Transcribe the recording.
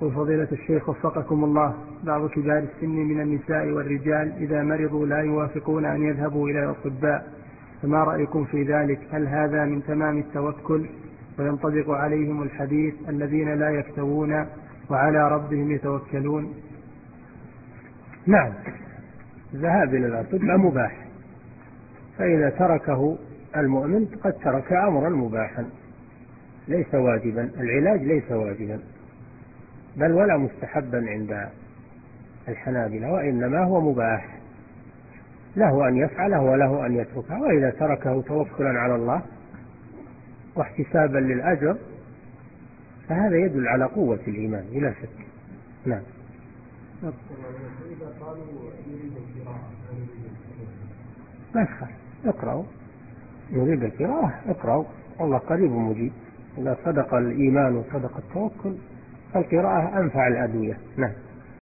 يقول فضيلة الشيخ وفقكم الله، بعض كبار السن من النساء والرجال إذا مرضوا لا يوافقون أن يذهبوا إلى الأطباء، فما رأيكم في ذلك؟ هل هذا من تمام التوكل وينطبق عليهم الحديث الذين لا يكتوون وعلى ربهم يتوكلون؟ نعم، الذهاب إلى الأطباء مباح، فإذا تركه المؤمن قد ترك أمرا مباحا ليس واجبا. العلاج ليس واجبا بل ولا مستحبا عند الحنابلة، وإنما هو مباح، له أن يفعله وله أن يتركه. وإذا تركه توكلا على الله واحتسابا للأجر فهذا يدل على قوة الإيمان بلا شك. نعم. ما يخالف، اقرأوا، نريد القراءة اقرأوا، الله قريب مجيب. إذا صدق الإيمان وصدق التوكل فالقراءة أنفع الأدوية. نعم.